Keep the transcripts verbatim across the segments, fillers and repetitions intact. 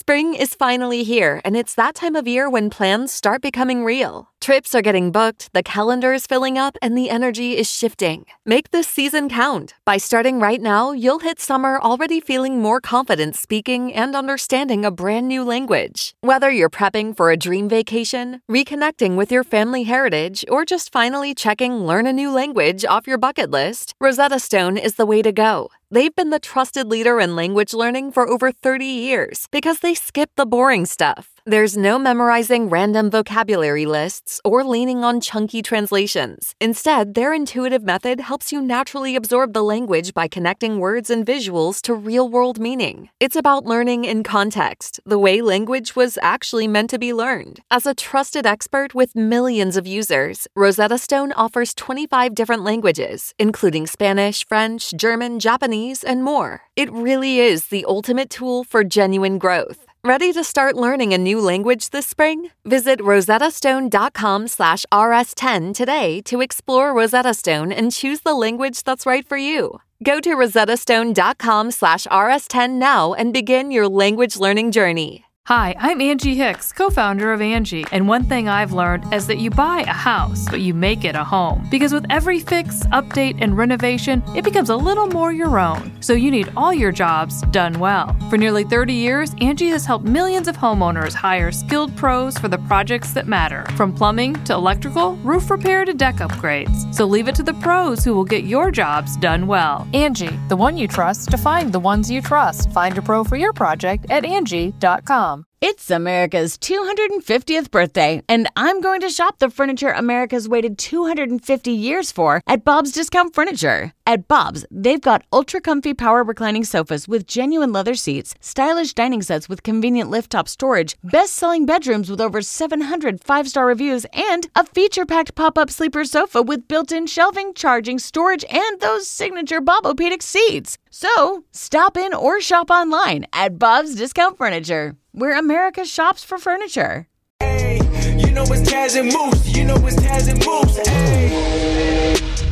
Spring is finally here, and it's that time of year when plans start becoming real. Trips are getting booked, the calendar is filling up, and the energy is shifting. Make this season count. By starting right now, you'll hit summer already feeling more confident speaking and understanding a brand new language. Whether you're prepping for a dream vacation, reconnecting with your family heritage, or just finally checking learn a new language off your bucket list, Rosetta Stone is the way to go. They've been the trusted leader in language learning for over thirty years because they skip the boring stuff. There's no memorizing random vocabulary lists or leaning on chunky translations. Instead, their intuitive method helps you naturally absorb the language by connecting words and visuals to real-world meaning. It's about learning in context, the way language was actually meant to be learned. As a trusted expert with millions of users, Rosetta Stone offers twenty-five different languages, including Spanish, French, German, Japanese, and more. It really is the ultimate tool for genuine growth. Ready to start learning a new language this spring? Visit rosettastone.com slash rs10 today to explore Rosetta Stone and choose the language that's right for you. Go to rosettastone.com slash rs10 now and begin your language learning journey. Hi, I'm Angie Hicks, co-founder of Angie, and one thing I've learned is that you buy a house, but you make it a home. Because with every fix, update, and renovation, it becomes a little more your own. So you need all your jobs done well. For nearly thirty years, Angie has helped millions of homeowners hire skilled pros for the projects that matter. From plumbing to electrical, roof repair to deck upgrades. So leave it to the pros who will get your jobs done well. Angie, the one you trust to find the ones you trust. Find a pro for your project at Angie dot com. It's America's two hundred fiftieth birthday, and I'm going to shop the furniture America's waited two hundred fifty years for at Bob's Discount Furniture. At Bob's, they've got ultra-comfy power reclining sofas with genuine leather seats, stylish dining sets with convenient lift-top storage, best-selling bedrooms with over seven hundred five-star reviews, and a feature-packed pop-up sleeper sofa with built-in shelving, charging, storage, and those signature Bob-O-Pedic seats. So, stop in or shop online at Bob's Discount Furniture, where America shops for furniture. Hey, you know it's Taz and Moose. You know it's Taz and Moose. Hey.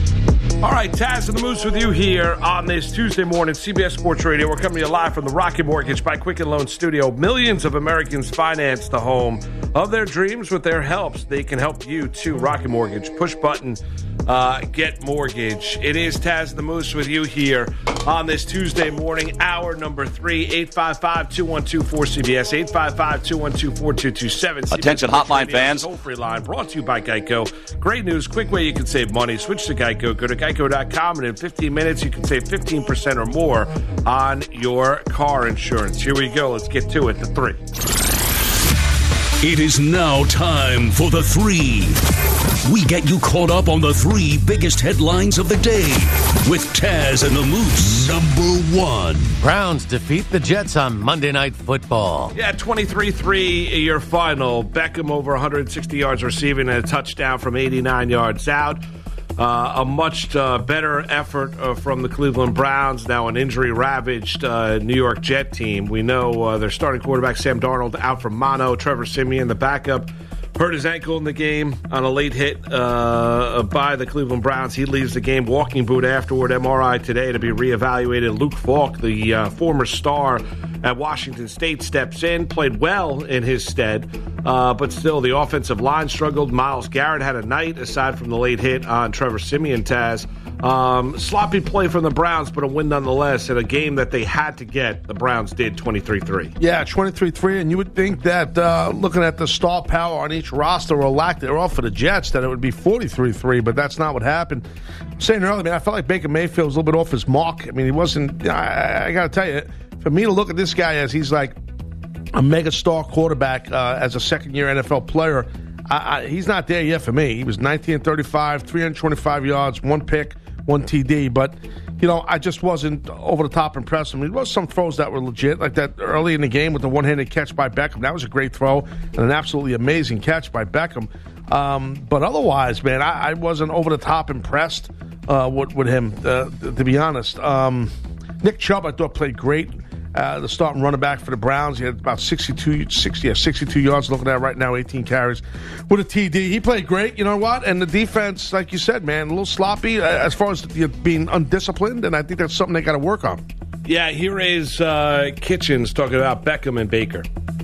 All right, Taz and the Moose with you here on this Tuesday morning, C B S Sports Radio. We're coming to you live from the Rocket Mortgage by Quicken Loan Studio. Millions of Americans finance the home of their dreams with their helps. They can help you too. Rocket Mortgage, push button, uh, get mortgage. It is Taz and the Moose with you here on this Tuesday morning, hour number three, eight five five, two one two, four C B S, eight five five, two one two, four two two seven. Attention hotline fans. Toll-free line brought to you by Geico. Great news, quick way you can save money. Switch to Geico. Go to geico dot com, and in fifteen minutes you can save fifteen percent or more on your car insurance. Here we go. Let's get to it. The three. It is now time for the three. We get you caught up on the three biggest headlines of the day with Taz and the Moose. Number one. Browns defeat the Jets on Monday Night Football. Yeah, twenty-three three your final. Beckham over one hundred sixty yards receiving and a touchdown from eighty-nine yards out. Uh, a much uh, better effort uh, from the Cleveland Browns, now an injury-ravaged uh, New York Jet team. We know uh, their starting quarterback, Sam Darnold, out from mono. Trevor Siemian, the backup, hurt his ankle in the game on a late hit uh, by the Cleveland Browns. He leaves the game walking boot afterward, M R I today to be reevaluated. Luke Falk, the uh, former star at Washington State, steps in, played well in his stead, uh, but still the offensive line struggled. Myles Garrett had a night, aside from the late hit on Trevor Siemian, Taz. Um, sloppy play from the Browns, but a win nonetheless in a game that they had to get. The Browns did twenty-three three. Yeah, twenty-three three, and you would think that uh, looking at the star power on each roster or lack thereof for the Jets, that it would be forty-three three, but that's not what happened. I'm saying earlier, I mean, I felt like Baker Mayfield was a little bit off his mark. I mean, he wasn't, I, I got to tell you, for me to look at this guy as he's like a mega star quarterback uh, as a second-year N F L player, I, I, he's not there yet for me. He was nineteen thirty-five, three hundred twenty-five yards, one pick, one T D, but, you know, I just wasn't over-the-top impressed. I mean, there was some throws that were legit, like that early in the game with the one-handed catch by Beckham. That was a great throw and an absolutely amazing catch by Beckham. Um, but otherwise, man, I, I wasn't over-the-top impressed uh, with, with him, uh, to be honest. Um, Nick Chubb, I thought, played great. Uh, the starting running back for the Browns. He had about sixty-two, sixty, yeah, sixty-two yards looking at right now, eighteen carries with a T D. He played great, you know what? And the defense, like you said, man, a little sloppy uh, as far as the, being undisciplined, and I think that's something they got to work on. Yeah, here is uh, Kitchens talking about Beckham and Baker.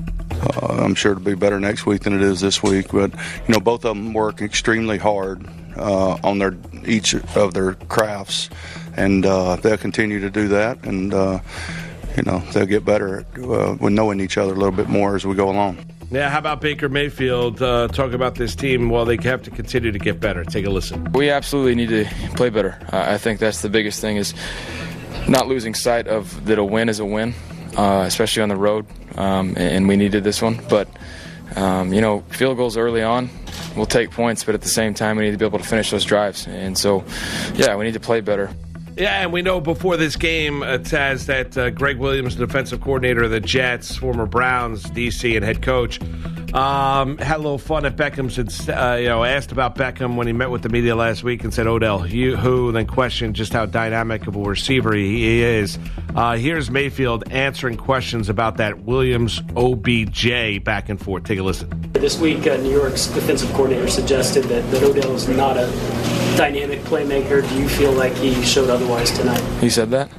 Uh, I'm sure it'll be better next week than it is this week. But, you know, both of them work extremely hard uh, on their each of their crafts, and uh, they'll continue to do that. And, uh, you know, they'll get better uh, with knowing each other a little bit more as we go along. Yeah, how about Baker Mayfield uh, talking about this team? Well, they have to continue to get better. Take a listen. We absolutely need to play better. Uh, I think that's the biggest thing, is not losing sight of that a win is a win, uh, especially on the road, um, and we needed this one. But, um, you know, field goals early on, we'll take points, but at the same time we need to be able to finish those drives. And so, yeah, we need to play better. Yeah, and we know before this game, uh, Taz, that uh, Greg Williams, the defensive coordinator of the Jets, former Browns D C and head coach, um, had a little fun at Beckham's. And, uh, you know, asked about Beckham when he met with the media last week and said, Odell, you, who? Then questioned just how dynamic of a receiver he is. Uh, here's Mayfield answering questions about that Williams O B J back and forth. Take a listen. This week, uh, New York's defensive coordinator suggested that, that Odell is not a dynamic playmaker. Do you feel like he showed otherwise tonight? He said that?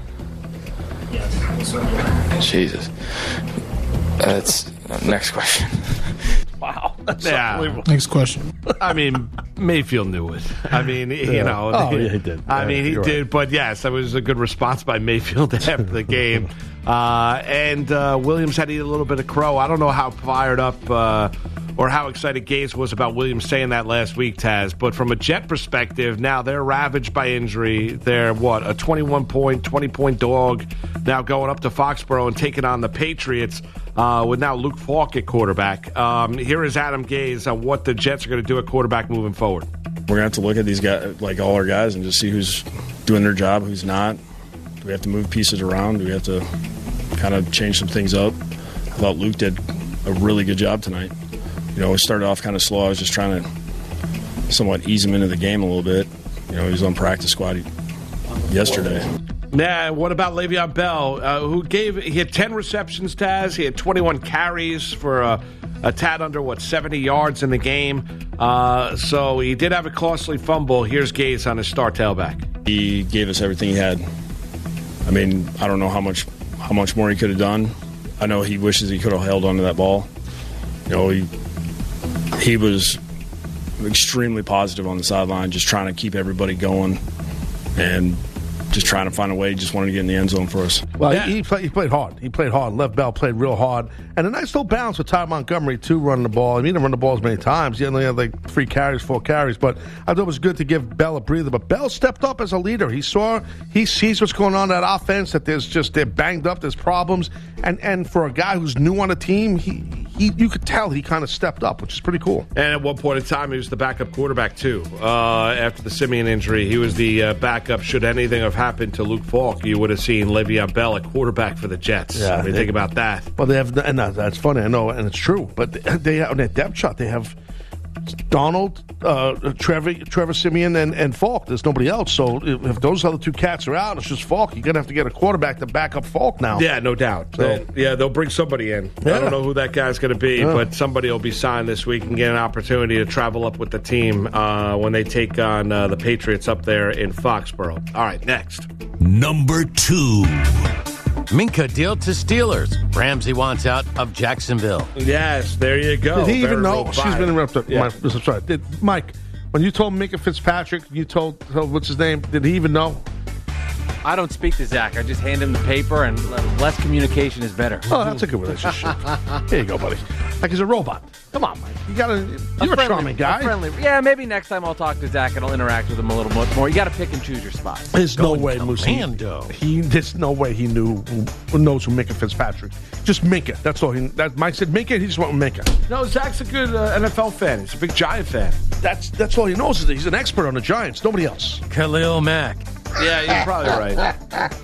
Yes. Jesus. That's uh, next question. Wow. That's Yeah. unbelievable. Next question. I mean, Mayfield knew it. I mean, you Yeah. know. Oh, yeah, he did. I Yeah, mean, he you're did. right. But, yes, that was a good response by Mayfield after the game. Uh, and uh, Williams had to eat a little bit of crow. I don't know how fired up uh, or how excited Gaze was about Williams saying that last week, Taz. But from a Jet perspective, now they're ravaged by injury. They're, what, a twenty-one point, twenty-point dog now going up to Foxborough and taking on the Patriots uh, with now Luke Falk at quarterback. Um, here is Adam Gaze on what the Jets are going to do at quarterback moving forward. We're going to have to look at these guys, like all our guys, and just see who's doing their job, who's not. Do we have to move pieces around? Do we have to kind of change some things up? I thought Luke did a really good job tonight. You know, we started off kind of slow. I was just trying to somewhat ease him into the game a little bit. You know, he was on practice squad yesterday. Yeah, what about Le'Veon Bell, uh, who gave he had ten receptions, Taz. He had twenty-one carries for a, a tad under, what, seventy yards in the game. Uh, so he did have a costly fumble. Here's Gaze on his star tailback. He gave us everything he had. I mean, I don't know how much how much more he could have done. I know he wishes he could have held onto that ball. You know, he he was extremely positive on the sideline, just trying to keep everybody going and just trying to find a way. He just wanted to get in the end zone for us. Well, yeah. he, he, played, he played hard. He played hard. Lev Bell played real hard. And a nice little balance with Ty Montgomery, too, running the ball. I mean, he didn't run the ball as many times. He only had like three carries, four carries. But I thought it was good to give Bell a breather. But Bell stepped up as a leader. He saw, he sees what's going on in that offense, that there's just, they're banged up, there's problems. And and for a guy who's new on a team, he, he you could tell he kind of stepped up, which is pretty cool. And at one point in time, he was the backup quarterback, too. Uh, after the Simeon injury, he was the uh, backup. Should anything have happened to Luke Falk, you would have seen Le'Veon Bell at quarterback for the Jets. Yeah, I mean, they, think about that. Well, they have, and that, that's funny, I know, and it's true. But they have, on that depth chart, they have Donald, uh, Trevor, Trevor Simeon, and, and Falk. There's nobody else. So if, if those other two cats are out, it's just Falk. You're going to have to get a quarterback to back up Falk now. Yeah, no doubt. So, They- yeah, they'll bring somebody in. Yeah. I don't know who that guy's going to be, Yeah. but somebody will be signed this week and get an opportunity to travel up with the team uh, when they take on uh, the Patriots up there in Foxborough. All right, next. Number two. Minka deal to Steelers. Ramsey wants out of Jacksonville. Yes, there you go. Did he Very even know? robotic. She's been interrupted. Yeah. Mike, I'm sorry. Did, Mike, when you told Minka Fitzpatrick, you told, told, what's his name? Did he even know? I don't speak to Zach. I just hand him the paper, and less communication is better. Oh, that's a good relationship. There you go, buddy. Like he's a robot. Come on, Mike. You gotta. You're a, friendly, charming guy. a friendly. Yeah, maybe next time I'll talk to Zach and I'll interact with him a little more. You got to pick and choose your spots. There's no way, Moose. He, Lando. he, there's no way he knew who knows who Minka Fitzpatrick. Just Minka. That's all. He. That Mike said Minka. He just went with Minka. No, Zach's a good uh, N F L fan. He's a big Giant fan. That's that's all he knows. Is that he's an expert on the Giants. Nobody else. Khalil Mack. Yeah, you're probably right.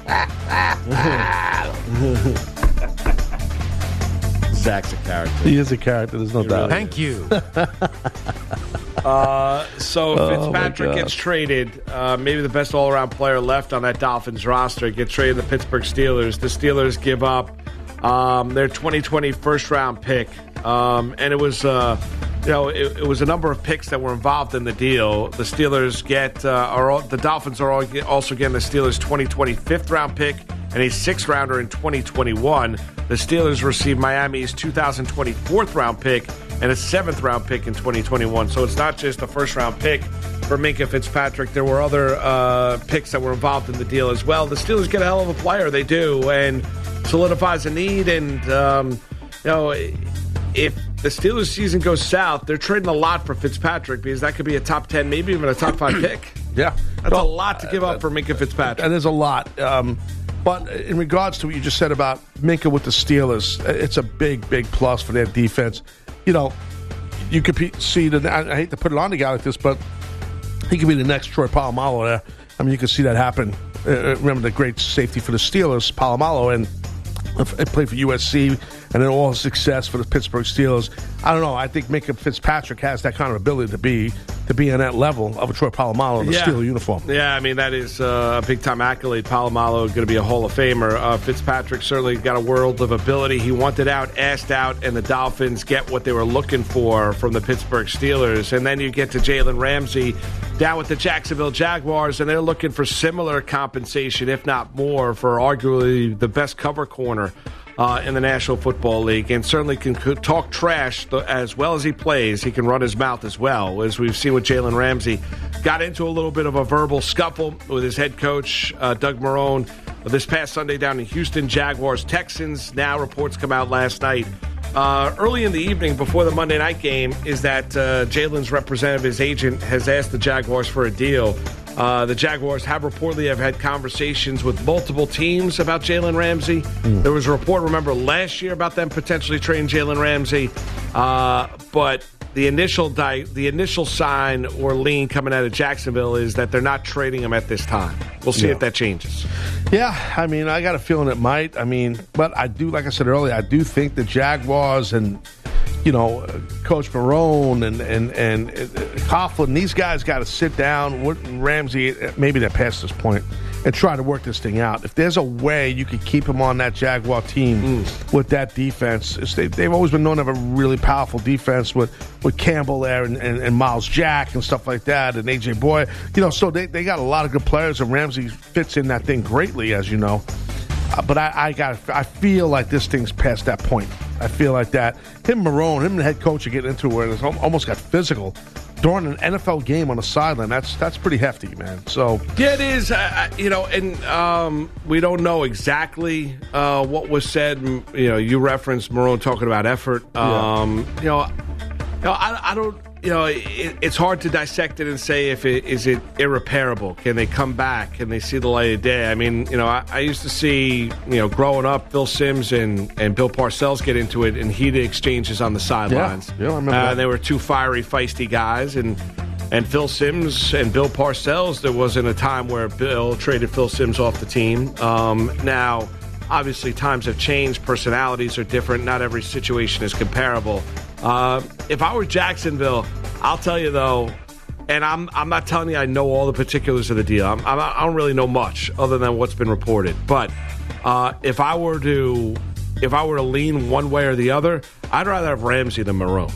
Zach's a character. He is a character. There's no He doubt. really Thank you. Uh, so if Oh, Fitzpatrick my God. gets traded, uh, maybe the best all-around player left on that Dolphins roster, gets traded to the Pittsburgh Steelers. The Steelers give up um, their twenty twenty first-round pick, um, and it was, uh, you know, it, it was a number of picks that were involved in the deal. The Steelers get, uh, are all, the Dolphins are all, also getting the Steelers' twenty twenty fifth-round pick and a sixth rounder in twenty twenty-one. The Steelers received Miami's two thousand twenty fourth round pick and a seventh round pick in twenty twenty-one. So it's not just a first round pick for Minkah Fitzpatrick. There were other uh, picks that were involved in the deal as well. The Steelers get a hell of a player. They do, and solidifies a need. And, um, you know, if the Steelers season goes south, they're trading a lot for Fitzpatrick because that could be a top ten, maybe even a top five pick. Yeah. That's well, a lot to give up for Minkah Fitzpatrick. And there's a lot. Um, but in regards to what you just said about Minkah with the Steelers, it's a big, big plus for their defense. You know, you could be, see, the, I, I hate to put it on the guy like this, but he could be the next Troy Polamalu there. I mean, you can see that happen. Uh, remember the great safety for the Steelers, Polamalu, and uh, played for U S C, and then all his success for the Pittsburgh Steelers. I don't know. I think Minkah Fitzpatrick has that kind of ability to be to be on that level of a Troy Polamalu in a yeah. Steeler uniform. Yeah, I mean, that is uh, a big-time accolade. Polamalu going to be a Hall of Famer. Uh, Fitzpatrick certainly got a world of ability. He wanted out, asked out, and the Dolphins get what they were looking for from the Pittsburgh Steelers. And then you get to Jalen Ramsey down with the Jacksonville Jaguars, and they're looking for similar compensation, if not more, for arguably the best cover corner Uh, in the National Football League, and certainly can talk trash as well as he plays. He can run his mouth as well, as we've seen with Jalen Ramsey. Got into a little bit of a verbal scuffle with his head coach, uh, Doug Marrone, this past Sunday down in Houston. Jaguars, Texans. Now reports come out last night. Uh, early in the evening, before the Monday night game, is that uh, Jalen's representative, his agent, has asked the Jaguars for a deal. Uh, the Jaguars have reportedly have had conversations with multiple teams about Jalen Ramsey. Mm. There was a report, remember, last year about them potentially trading Jalen Ramsey. Uh, but the initial di- the initial sign or lean coming out of Jacksonville is that they're not trading him at this time. We'll see yeah. if that changes. Yeah, I mean, I got a feeling it might. I mean, but I do, like I said earlier, I do think the Jaguars and, you know, Coach Marrone and and and Coughlin, these guys got to sit down. Ramsey, maybe they're past this point, and try to work this thing out. If there's a way you could keep him on that Jaguar team mm. with that defense, it's, they, they've always been known to have a really powerful defense with, with Campbell there and, and, and Miles Jack and stuff like that, and A J Boyd. You know, so they, they got a lot of good players, and Ramsey fits in that thing greatly, as you know. Uh, but I, I got, I feel like this thing's past that point. I feel like that. Him, Marrone, him and the head coach are getting into it where it almost got physical during an N F L game on the sideline. That's that's pretty hefty, man. So yeah, it is. Uh, you know, and um, we don't know exactly uh, what was said. You know, you referenced Marrone talking about effort. Um, yeah. You know, you know I, I don't. You know, it, it's hard to dissect it and say if it is it irreparable. Can they come back? Can they see the light of day? I mean, you know, I, I used to see, you know, growing up, Phil Simms and, and Bill Parcells get into it in heated exchanges on the sidelines. Yeah, yeah I remember uh, that. They were two fiery, feisty guys, and and Phil Simms and Bill Parcells. There wasn't a time where Bill traded Phil Simms off the team. Um, now, obviously, times have changed. Personalities are different. Not every situation is comparable. Uh, if I were Jacksonville, I'll tell you though, and I'm I'm not telling you I know all the particulars of the deal. I'm, I'm, I don't really know much other than what's been reported. But uh, if I were to if I were to lean one way or the other, I'd rather have Ramsey than Marrone.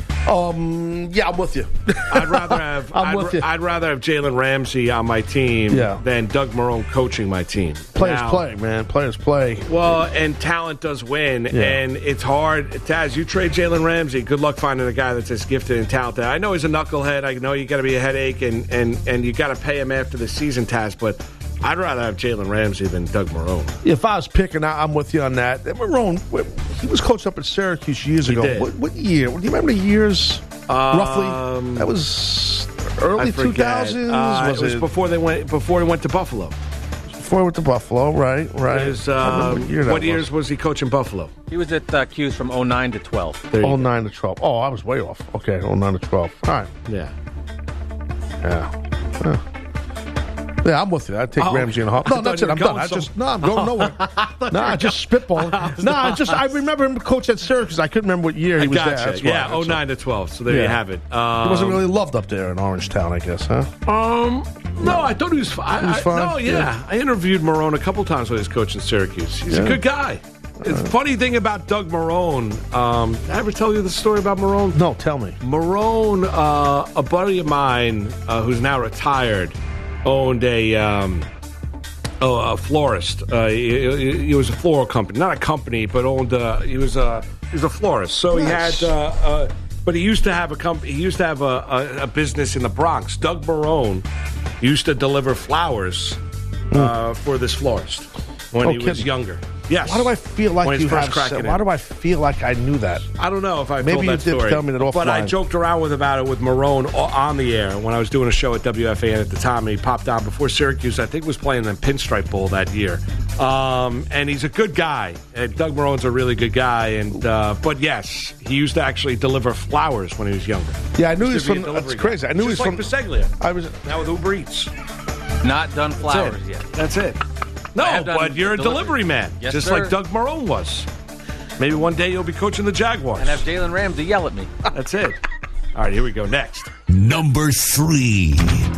Um, yeah, I'm with you. I'd rather have I'm I'd, with you. I'd rather have Jalen Ramsey on my team yeah. than Doug Marrone coaching my team. Players now, play, man. Players play. Well, and talent does win, yeah. and it's hard. Taz, you trade Jalen Ramsey. Good luck finding a guy that's as gifted and talented. I know he's a knucklehead. I know you got to be a headache, and and and you got to pay him after the season, Taz. But I'd rather have Jalen Ramsey than Doug Marrone. If I was picking, I'm with you on that. Marrone, he was coached up at Syracuse years he ago. Did. What, what year? Do you remember the years? Um, roughly, that was early two thousands. Uh, was it was it? before they went before he went to Buffalo. Before he went to Buffalo, right? Right. Was, um, what year what was. years was he coaching Buffalo? He was at uh, Q's from oh nine to twelve. oh nine to twelve. Oh, I was way off. Okay, oh nine to twelve. All right. Yeah. Yeah. Yeah. Yeah, I'm with you. I'd take oh, Ramsey in a heart. No, that's it. I'm done. I some... just no, I'm going nowhere. no, I just spitballing. No, I just I remember him coach at Syracuse. I couldn't remember what year he I was gotcha. there. That's yeah, why. oh nine to twelve. So there yeah. you have it. Um, he wasn't really loved up there in Orangetown, I guess, huh? Um, no, I thought he was fine. He was fine. No, yeah. yeah, I interviewed Marrone a couple times when he was coaching Syracuse. He's yeah. a good guy. The uh, funny thing about Doug Marrone, um, did I ever tell you the story about Marrone? No, tell me. Marrone, uh, a buddy of mine uh, who's now retired, owned a um, oh, a florist. Uh, he, he was a floral company, not a company, but owned. Uh, he was a he was a florist. So Nice. he had. Uh, uh, but he used to have a company. He used to have a, a, a business in the Bronx. Doug Marone used to deliver flowers uh, for this florist when Oh, he was kidding. younger. Yes. Why do I feel like When he's you first have? cracking Why in. do I feel like I knew that? I don't know if I Maybe told you that did story. tell me that But I offline. joked around with about it with Marone o- on the air when I was doing a show at W F A N at the time. And he popped on before Syracuse, I think, was playing in the Pinstripe Bowl that year. Um, and he's a good guy. And Doug Marone's a really good guy. And uh, but yes, he used to actually deliver flowers when he was younger. Yeah, I knew he Used was to be from. a That's delivery crazy. guy. I knew he Just was like from. Biseglia. I was. Now with Uber Eats. Not done flowers That's it. yet. That's it. No, I have done but you're a delivery. delivery man, Yes, just sir. like Doug Marone was. Maybe one day you'll be coaching the Jaguars. And have Jalen Ramsey yell at me. That's it. All right, here we go. Next. Number three.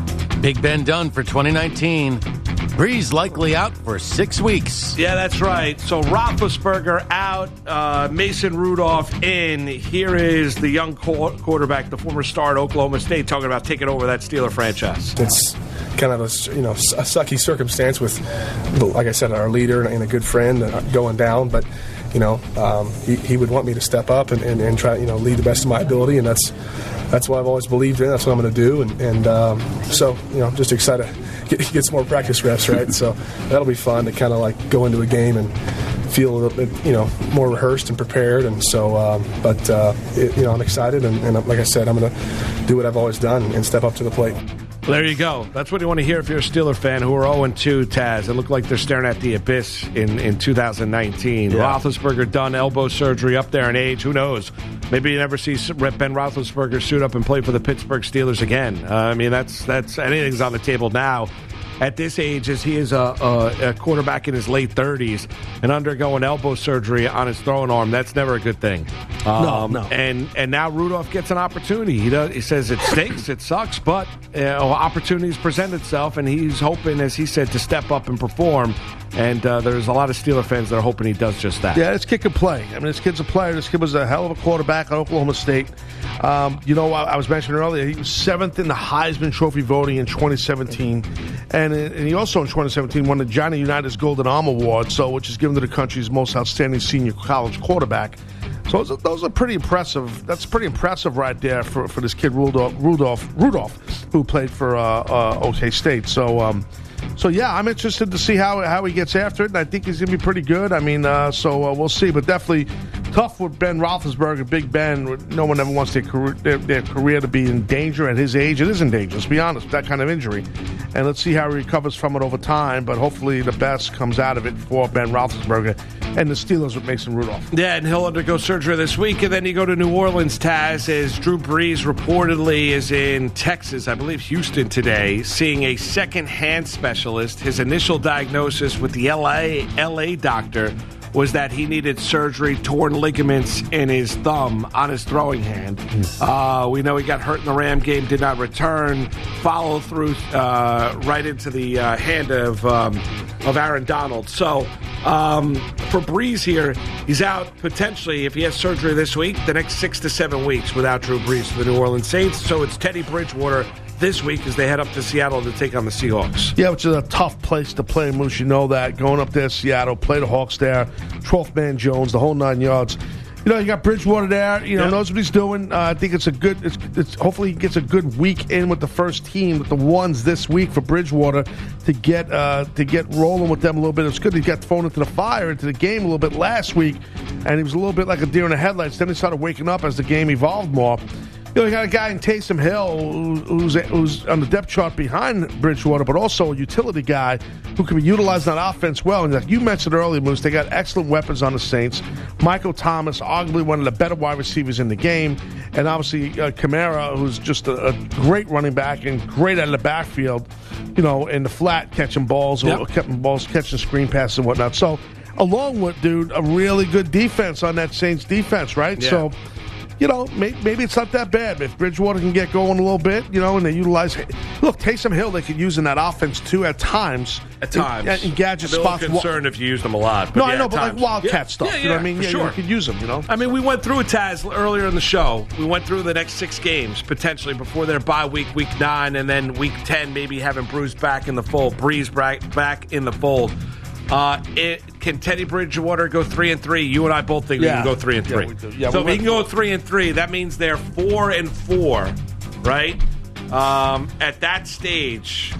Big Ben done for twenty nineteen. Breeze likely out for six weeks. Yeah, that's right. So Roethlisberger out, uh, Mason Rudolph in. Here is the young qu- quarterback, the former star at Oklahoma State, talking about taking over that Steeler franchise. It's kind of a you know a sucky circumstance with, like I said, our leader and a good friend going down, but you know um, he, he would want me to step up and, and, and try you know lead the best of my ability, and that's that's what I've always believed in. That's what I'm going to do, and, and um, so you know just excited to get, get some more practice reps, right? So that'll be fun to kind of like go into a game and feel a little bit, you know, more rehearsed and prepared. And so, um, but, uh, it, you know, I'm excited. And, and like I said, I'm going to do what I've always done and step up to the plate. There you go. That's what you want to hear if you're a Steeler fan who are oh and two, Taz. It looked like they're staring at the abyss in, in two thousand nineteen. Yeah. Roethlisberger done, elbow surgery, up there in age. Who knows? Maybe you never see Ben Roethlisberger suit up and play for the Pittsburgh Steelers again. Uh, I mean, that's that's anything's on the table now. At this age, as he is a, a, a quarterback in his late thirties and undergoing elbow surgery on his throwing arm, that's never a good thing. Um, no. And and now Rudolph gets an opportunity. He does. He says it stinks, it sucks, but uh, opportunities present itself, and he's hoping, as he said, to step up and perform. And uh, there's a lot of Steeler fans that are hoping he does just that. Yeah, this kid can play. I mean, this kid's a player. This kid was a hell of a quarterback at Oklahoma State. Um, you know, I, I was mentioning earlier, he was seventh in the Heisman Trophy voting in twenty seventeen. And, and he also in twenty seventeen won the Johnny Unitas Golden Arm Award, so which is given to the country's most outstanding senior college quarterback. So those are, those are pretty impressive. That's pretty impressive right there for, for this kid, Rudolph, Rudolph, Rudolph who played for uh, uh, O K State. So, um, So, yeah, I'm interested to see how how he gets after it, and I think he's going to be pretty good. I mean, uh, so uh, we'll see. But definitely tough with Ben Roethlisberger, Big Ben. No one ever wants their career, their, their career to be in danger at his age. It is in danger, let's be honest, with that kind of injury. And let's see how he recovers from it over time. But hopefully the best comes out of it for Ben Roethlisberger and the Steelers with Mason Rudolph. Yeah, and he'll undergo surgery this week, and then you go to New Orleans, Taz, as Drew Brees reportedly is in Texas, I believe Houston today, seeing a second-hand specialist. His initial diagnosis with the L A L A doctor was that he needed surgery, torn ligaments in his thumb on his throwing hand. Uh, we know he got hurt in the Ram game, did not return, follow through uh, right into the uh, hand of um, of Aaron Donald. So um, for Brees here, he's out potentially, if he has surgery this week, the next six to seven weeks without Drew Brees for the New Orleans Saints. So it's Teddy Bridgewater this week as they head up to Seattle to take on the Seahawks. Yeah, which is a tough place to play, Moose. You know that. Going up there, Seattle, play the Hawks there, twelfth man Jones, the whole nine yards. You know, you got Bridgewater there, you know, Yep. knows what he's doing. Uh, I think it's a good, it's, it's hopefully he gets a good week in with the first team, with the ones this week for Bridgewater to get uh, to get rolling with them a little bit. It's good he got thrown into the fire, into the game a little bit last week, and he was a little bit like a deer in the headlights. Then he started waking up as the game evolved more. You know, you got a guy in Taysom Hill who's, who's on the depth chart behind Bridgewater, but also a utility guy who can be utilized on offense well. And like you mentioned earlier, Moose, they got excellent weapons on the Saints. Michael Thomas, arguably one of the better wide receivers in the game. And obviously uh, Kamara, who's just a, a great running back and great out of the backfield, you know, in the flat, catching balls, Yep. or catching balls, catching screen passes and whatnot. So, along with, dude, a really good defense on that Saints defense, right? Yeah. So, you know, may, maybe it's not that bad. If Bridgewater can get going a little bit, you know, and they utilize. Look, Taysom Hill, they could use in that offense too at times. At times, in, in gadget I'm a spots. little concerned if you use them a lot. But no, yeah, I know, at but times. like wildcat yeah. stuff. Yeah, yeah, you know what I mean? For Yeah, sure. you could use them. You know. I mean, we went through it, Taz, earlier in the show. We went through the next six games potentially before their bye week, week nine, and then week ten, maybe having Bruce back in the fold, Breeze back back in the fold. Uh, it, can Teddy Bridgewater go three and three? You and I both think Yeah. we can go three and Yeah, three. we do. Yeah, so we if he can went go three and three, that means they're four and four, right? Um, at that stage,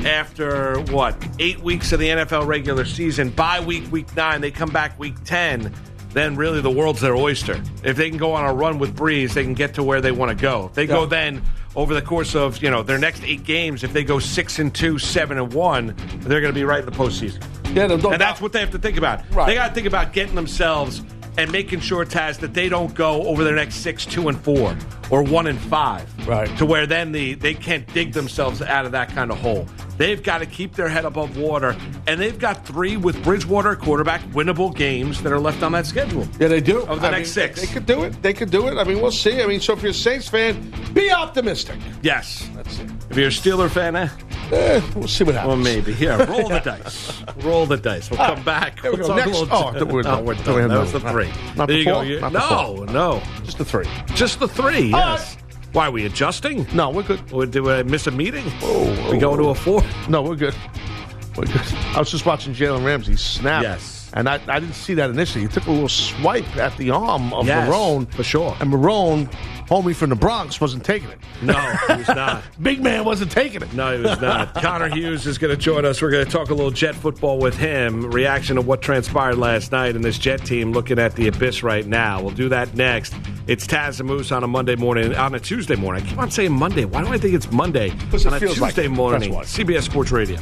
after what eight weeks of the N F L regular season, bye week, week nine, they come back week ten. Then really the world's their oyster. If they can go on a run with Breeze, they can get to where they want to go. If they go Yeah. then over the course of you know their next eight games, if they go six and two, seven and one, they're going to be right in the postseason. Yeah, no, no, and that's what they have to think about. Right. They got to think about getting themselves and making sure, Taz, that they don't go over their next six, two and four, or one and five, right? To where then the they can't dig themselves out of that kind of hole. They've got to keep their head above water, and they've got three with Bridgewater quarterback winnable games that are left on that schedule. Yeah, they do. Of the I next mean, six. They could do it. They could do it. I mean, we'll see. I mean, so if you're a Saints fan, be optimistic. Yes. That's it. If you're a Steeler fan, eh? Eh, we'll see what happens. Well, maybe. Here, roll the dice. Roll the dice. We'll come back. Here we We'll go. talk Next- a little. oh, I thought we were no, done. we're Thought done. we had That was the another three. one. Not there the you go. four? You- Not the no, four. no. Just the three. Just the three, All yes. Why, are we adjusting? No, we're good. Or did I miss a meeting? Oh, we going to a four? No, we're good. We're good. I was just watching Jalen Ramsey snap. Yes. And I, I didn't see that initially. He took a little swipe at the arm of Yes, Marone. for sure. And Marone, homie from the Bronx, wasn't taking it. No, he was not. Big man wasn't taking it. No, he was not. Connor Hughes is going to join us. We're going to talk a little Jet football with him. Reaction to what transpired last night and this Jet team looking at the abyss right now. We'll do that next. It's Taz and Moose on a Monday morning, on a Tuesday morning. I keep on saying Monday. Why do I think it's Monday? Because it on a feels like Tuesday it. morning. That's why. C B S Sports Radio.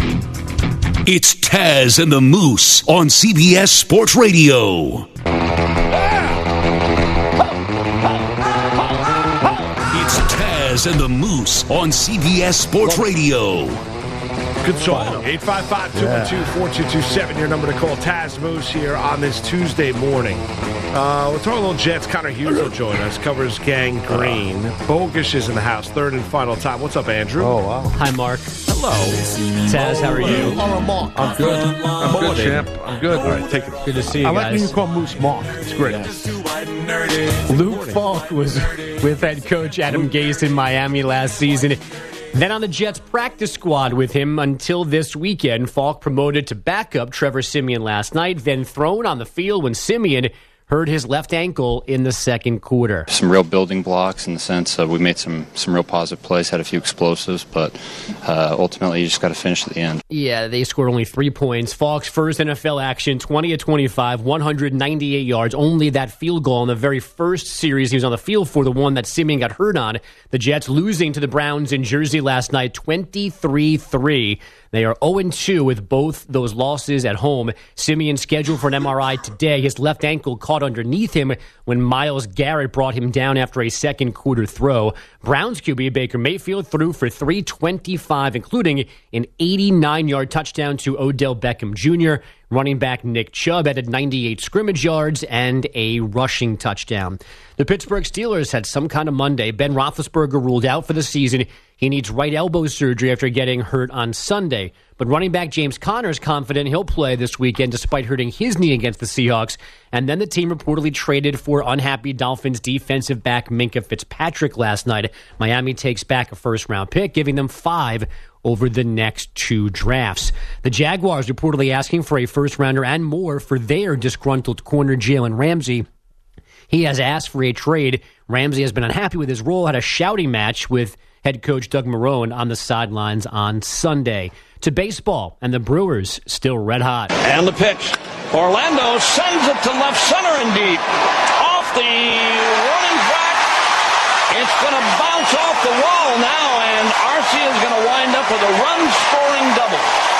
It's Taz and the Moose on C B S Sports Radio. It's Taz and the Moose on C B S Sports Radio. Good song. eight five five, two one two, four two two seven, your number to call. Taz Moose here on this Tuesday morning. Uh, we're talking a little Jets. Connor Hughes will join us. Covers Gang Green. Bogish is in the house. Third and final time. What's up, Andrew? Oh, wow. Hi, Mark. Hello. Taz, how are you? Oh, Mark. I'm good. I'm good, good, champ. I'm good. All right, take it. Good to see you I like when guys. you call Moose Mark. It's great. Luke Falk was with head coach Adam Gase in Miami last season. Then on the Jets practice squad with him until this weekend. Falk promoted to backup Trevor Siemian last night, then thrown on the field when Siemian hurt his left ankle in the second quarter. Some real building blocks in the sense of we made some, some real positive plays, had a few explosives, but uh, ultimately you just got to finish at the end. Yeah, they scored only three points. Falk's first N F L action, twenty of twenty-five, one hundred ninety-eight yards, only that field goal in the very first series he was on the field for, the one that Siemian got hurt on. The Jets losing to the Browns in Jersey last night, twenty-three three. They are oh and two with both those losses at home. Siemian scheduled for an M R I today. His left ankle caught underneath him when Myles Garrett brought him down after a second quarter throw. Browns Q B Baker Mayfield threw for three twenty-five, including an eighty-nine-yard touchdown to Odell Beckham Junior Running back Nick Chubb added ninety-eight scrimmage yards and a rushing touchdown. The Pittsburgh Steelers had some kind of Monday. Ben Roethlisberger ruled out for the season. He needs right elbow surgery after getting hurt on Sunday. But running back James Conner is confident he'll play this weekend despite hurting his knee against the Seahawks. And then the team reportedly traded for unhappy Dolphins defensive back Minkah Fitzpatrick last night. Miami takes back a first-round pick, giving them five over the next two drafts. The Jaguars reportedly asking for a first-rounder and more for their disgruntled corner Jalen Ramsey. He has asked for a trade. Ramsey has been unhappy with his role, had a shouting match with head coach Doug Marrone on the sidelines on Sunday. To baseball, and the Brewers still red hot. And the pitch. Orlando sends it to left center and deep. Off the running back. It's going to bounce off the wall now, and Arcia is going to wind up with a run-scoring double.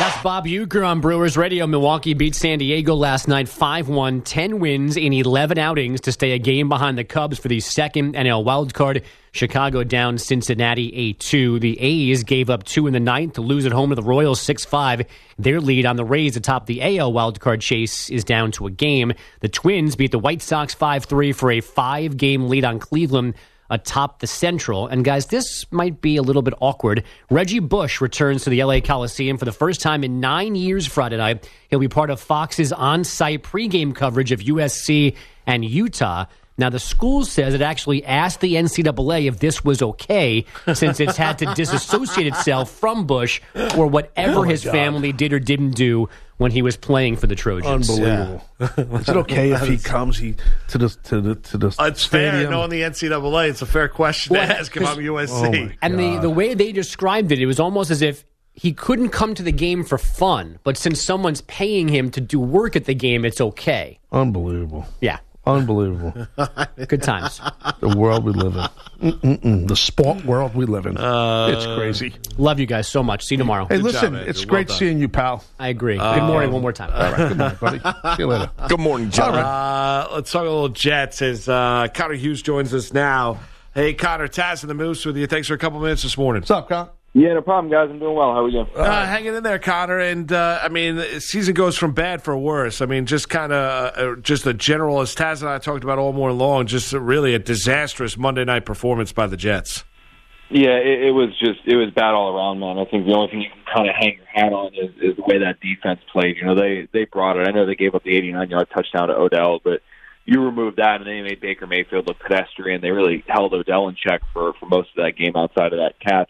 That's Bob Uecker on Brewers Radio. Milwaukee beat San Diego last night five one, ten wins in eleven outings to stay a game behind the Cubs for the second N L wildcard. Chicago down Cincinnati eight two. The A's gave up two in the ninth to lose at home to the Royals six five. Their lead on the Rays atop the A L wildcard chase is down to a game. The Twins beat the White Sox five three for a five-game lead on Cleveland atop the Central. And guys, this might be a little bit awkward. Reggie Bush returns to the L A Coliseum for the first time in nine years Friday night. He'll be part of Fox's on-site pregame coverage of U S C and Utah. Now, the school says it actually asked the N C double A if this was okay, since it's had to disassociate itself from Bush for whatever Oh, my his God. family did or didn't do when he was playing for the Trojans. Unbelievable. Is it okay if he comes he to the to the to the It's fair, stadium? knowing the N C double A. It's a fair question Well, to ask him. I'm U S C. Oh, my And the, the way they described it, it was almost as if he couldn't come to the game for fun, but since someone's paying him to do work at the game, it's okay. Unbelievable. Yeah. Unbelievable. Good times. The world we live in. Mm-mm-mm. The sport world we live in. Uh, it's crazy. Love you guys so much. See you tomorrow. Hey, listen, it's great seeing you, pal. I agree. Uh, Good morning one more time. All right, good morning, buddy. See you later. Good morning, John. Uh, let's talk a little Jets as uh, Connor Hughes joins us now. Hey, Connor, Taz and the Moose with you. Thanks for a couple minutes this morning. What's up, Con? Yeah, no problem, guys. I'm doing well. How are you? Uh, hanging in there, Connor. And, uh, I mean, the season goes from bad for worse. I mean, just kind of uh, just a general, as Taz and I talked about all morning long, just a, really a disastrous Monday night performance by the Jets. Yeah, it, it was just it was bad all around, man. I think the only thing you can kind of hang your hat on is, is the way that defense played. You know, they they brought it. I know they gave up the eighty-nine yard touchdown to Odell, but you remove that and they made Baker Mayfield look pedestrian. They really held Odell in check for, for most of that game outside of that catch.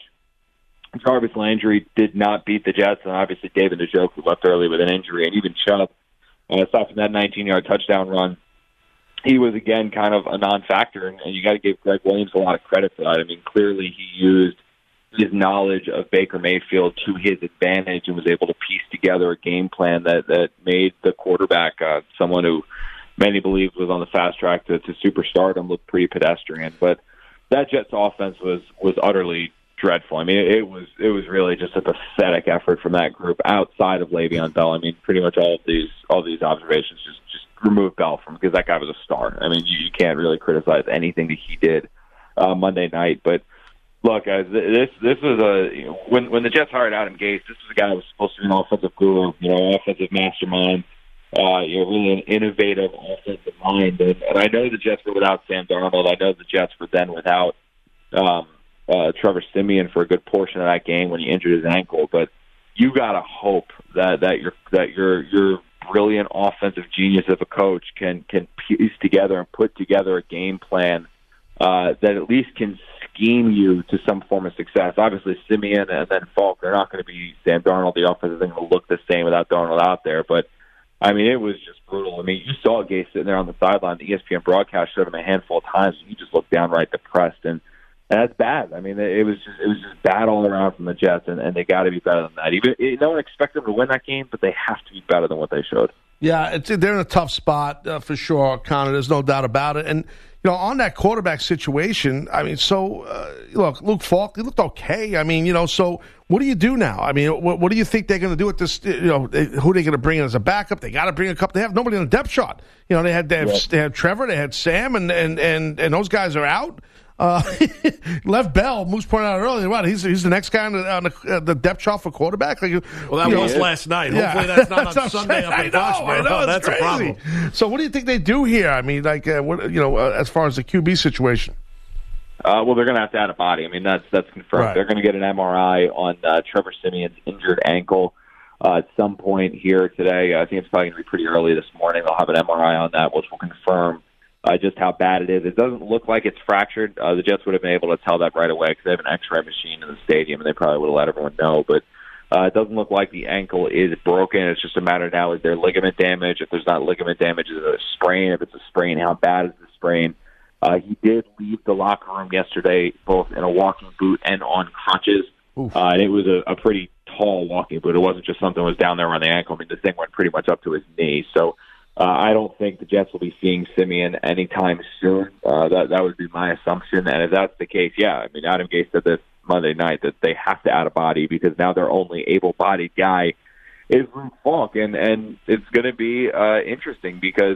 Jarvis Landry did not beat the Jets, and obviously David Njoku left early with an injury, and even Chubb, uh, aside from that nineteen yard touchdown run, he was, again, kind of a non-factor, and, and you got to give Greg Williams a lot of credit for that. I mean, clearly he used his knowledge of Baker Mayfield to his advantage and was able to piece together a game plan that, that made the quarterback, uh, someone who many believed was on the fast track to, to superstardom, look pretty pedestrian. But that Jets offense was, was utterly dreadful. I mean, it was it was really just a pathetic effort from that group outside of Le'Veon Bell. I mean, pretty much all of these all of these observations just just remove Bell from, because that guy was a star. I mean, you, you can't really criticize anything that he did uh, Monday night. But look, guys, this this was a you know, when when the Jets hired Adam Gase, this was a guy who was supposed to be an offensive guru, you know, offensive mastermind. Uh, you know, really an innovative offensive mind. And, and I know the Jets were without Sam Darnold. I know the Jets were then without Um, Uh, Trevor Siemian for a good portion of that game when he injured his ankle, but you gotta hope that that your that your your brilliant offensive genius of a coach can can piece together and put together a game plan uh, that at least can scheme you to some form of success. Obviously, Siemian and then Falk, they're not going to be Sam Darnold. The offense isn't going to look the same without Darnold out there, but I mean, it was just brutal. I mean, you saw Gase sitting there on the sideline. The E S P N broadcast showed him a handful of times, and he just looked downright depressed. And And that's bad. I mean, it was just it was just bad all around from the Jets, and, and they got to be better than that. Even no one expected them to win that game, but they have to be better than what they showed. Yeah, it's, they're in a tough spot uh, for sure, Connor. There's no doubt about it. And you know, on that quarterback situation, I mean, so uh, look, Luke Falk, he looked okay. I mean, you know, so what do you do now? I mean, what, what do you think they're going to do with this? You know, they, who are they going to bring in as a backup? They got to bring a couple. They have nobody on the depth chart. You know, they had they have, Right. they had Trevor, they had Sam, and and and, and those guys are out. Uh, Lev Bell, Moose pointed out earlier, what, he's he's the next guy on the, on the, uh, the depth chart for quarterback. Like, Well, that you was know, last night. yeah. Hopefully that's not That's on what I'm Sunday saying. up I in know, Foxborough. I know, it's That's crazy. a problem. So, what do you think they do here? I mean, like, uh, what, you know, uh, as far as the Q B situation. Uh, well, they're going to have to add a body. I mean, that's that's confirmed. Right. They're going to get an M R I on uh, Trevor Siemian's injured ankle uh, at some point here today. I think it's probably going to be pretty early this morning. They'll have an M R I on that, which will confirm uh, just how bad it is. It doesn't look like it's fractured. Uh, the Jets would have been able to tell that right away because they have an X-ray machine in the stadium, and they probably would have let everyone know. But uh, it doesn't look like the ankle is broken. It's just a matter now, is there ligament damage? If there's not ligament damage, is it a sprain? If it's a sprain, how bad is the sprain? Uh, he did leave the locker room yesterday, both in a walking boot and on crutches. Uh, and it was a, a pretty tall walking boot. It wasn't just something that was down there on the ankle. I mean, this thing went pretty much up to his knee. So uh, I don't think the Jets will be seeing Siemian anytime soon. Uh, that that would be my assumption. And if that's the case, yeah, I mean, Adam Gase said this Monday night that they have to add a body because now their only able-bodied guy is Luke Falk, and and it's going to be uh, interesting because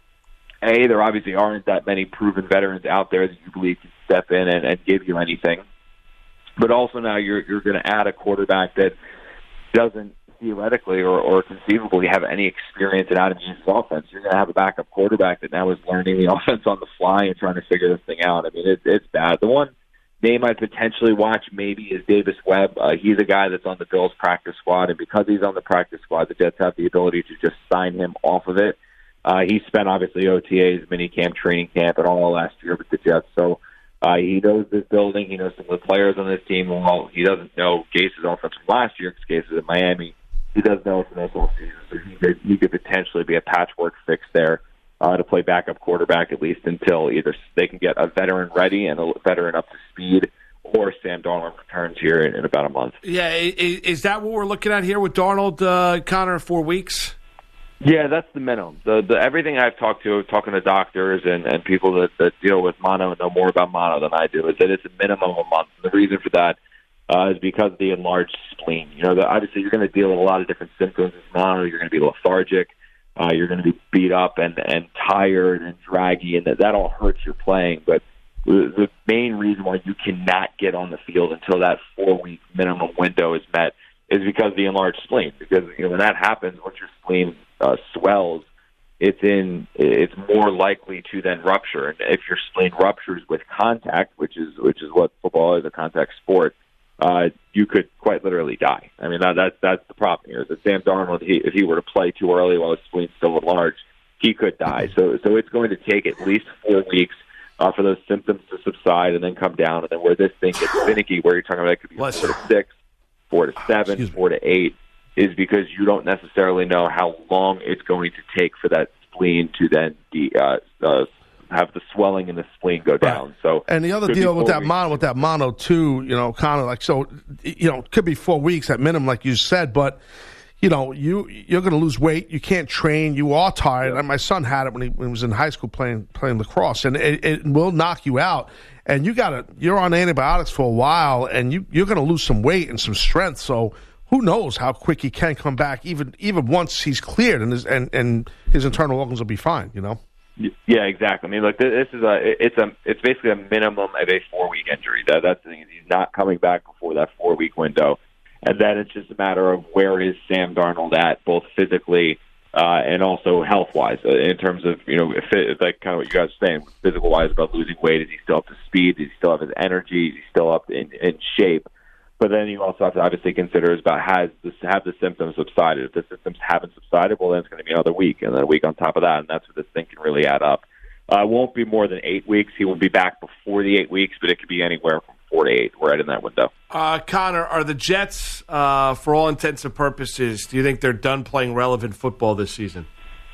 A, there obviously aren't that many proven veterans out there that you believe can step in and, and give you anything. But also now you're you're going to add a quarterback that doesn't theoretically or, or conceivably have any experience in Adam Gase's offense. You're going to have a backup quarterback that now is learning the offense on the fly and trying to figure this thing out. I mean, it, it's bad. The one name I'd potentially watch maybe is Davis Webb. Uh, he's a guy that's on the Bills practice squad, and because he's on the practice squad, the Jets have the ability to just sign him off of it. Uh, he spent, obviously, O T As, minicamp, training camp, and all last year with the Jets. So uh, he knows this building. He knows some of the players on this team. Well, he doesn't know Gase's offense from last year because Gase is in Miami. He does know from this whole season, so he could, he could potentially be a patchwork fix there uh, to play backup quarterback at least until either they can get a veteran ready and a veteran up to speed, or Sam Darnold returns here in, in about a month. Yeah, is, is that what we're looking at here with Darnold, uh, Connor, four weeks? Yeah, that's the minimum. The, the everything I've talked to, talking to doctors and, and people that, that deal with mono and know more about mono than I do, is that it's a minimum of a month. And the reason for that uh, is because of the enlarged spleen. You know, the, obviously you're going to deal with a lot of different symptoms with mono. You're going to be lethargic. Uh, you're going to be beat up and, and tired and draggy, and that, that all hurts your playing. But the, the main reason why you cannot get on the field until that four-week minimum window is met is because of the enlarged spleen. Because you know, when that happens, once your spleen uh, swells, it's in it's more likely to then rupture. And if your spleen ruptures with contact, which is which is what football is, a contact sport, uh, you could quite literally die. I mean, that, that's that's the problem here. Is that Sam Darnold, he, if he were to play too early while his spleen's still enlarged, he could die. So so it's going to take at least four weeks uh, for those symptoms to subside and then come down. And then where this thing gets finicky, where you're talking about it could be four to six, four to seven, four to eight, is because you don't necessarily know how long it's going to take for that spleen to then de, uh, uh, have the swelling in the spleen go down. Right. So, and the other deal with that weeks. mono, with that mono too, you know, kind of like so, you know, it could be four weeks at minimum, like you said, but you know, you you're going to lose weight. You can't train. You are tired. And my son had it when he, when he was in high school playing playing lacrosse, and it, it will knock you out. And you got to you're on antibiotics for a while, and you you're going to lose some weight and some strength. So who knows how quick he can come back, even even once he's cleared, and his and, and his internal organs will be fine. You know. Yeah, exactly. I mean, look, this is a it's a it's basically a minimum of a four week injury. That that's the thing. He's not coming back before that four week window, and then it's just a matter of where is Sam Darnold at, both physically uh, and also health wise, uh, in terms of you know, if it, like kind of what you guys are saying, physical wise about losing weight. Is he still up to speed? Does he still have his energy? Is he still up in, in shape? But then you also have to obviously consider is about has this, have the symptoms subsided. If the symptoms haven't subsided, well, then it's going to be another week, and then a week on top of that, and that's where this thing can really add up. Uh, it won't be more than eight weeks. He will be back before the eight weeks, but it could be anywhere from four to eight, right in that window. Uh, Connor, are the Jets, uh, for all intents and purposes, do you think they're done playing relevant football this season?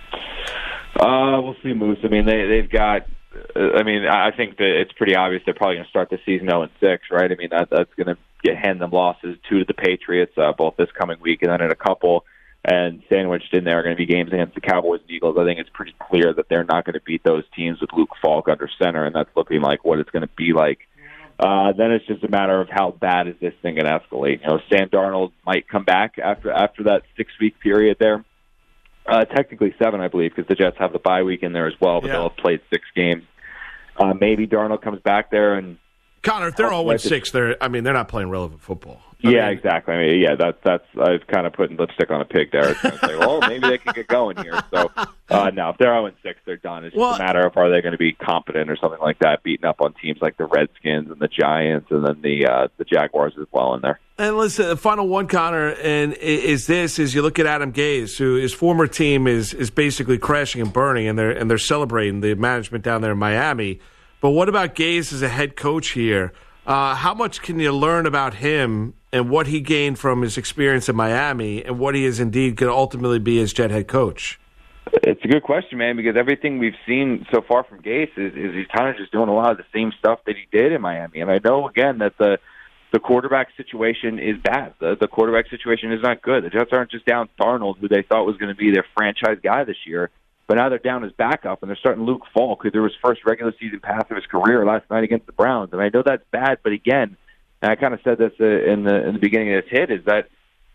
Uh, we'll see, Moose. I mean, they, they've got uh, – I mean, I think that it's pretty obvious they're probably going to start the season oh and six, right? I mean, that, that's going to – get hand them losses, two to the Patriots, uh, both this coming week, and then in a couple, and sandwiched in there are going to be games against the Cowboys and Eagles. I think it's pretty clear that they're not going to beat those teams with Luke Falk under center, and that's looking like what it's going to be like. Uh, then it's just a matter of how bad is this thing going to escalate. You know, Sam Darnold might come back after after that six-week period there. Uh, technically seven, I believe, because the Jets have the bye week in there as well, but yeah. They'll have played six games. Uh, maybe Darnold comes back there and Connor, if they're oh and six, they're I mean they're not playing relevant football. I yeah, mean, exactly. I mean, yeah, that's that's I've kind of putting lipstick on a pig there. It's going to say, well, maybe they can get going here. So, uh, no, if they're oh and six, they're done. It's just well, a matter of are they going to be competent or something like that, beating up on teams like the Redskins and the Giants and then the uh, the Jaguars as well in there. And listen, the final one, Connor, and is this is you look at Adam Gase, who his former team is is basically crashing and burning, and they're and they're celebrating the management down there in Miami. But what about Gase as a head coach here? Uh, how much can you learn about him and what he gained from his experience in Miami and what he is indeed going to ultimately be as Jet head coach? It's a good question, man, because everything we've seen so far from Gase is, is he's kind of just doing a lot of the same stuff that he did in Miami. And I know, again, that the the quarterback situation is bad. The, the quarterback situation is not good. The Jets aren't just down Darnold, who they thought was going to be their franchise guy this year. But now they're down as backup, and they're starting Luke Falk, who threw his first regular season pass of his career last night against the Browns. And I know that's bad, but again, and I kind of said this uh, in the in the beginning of this hit, is that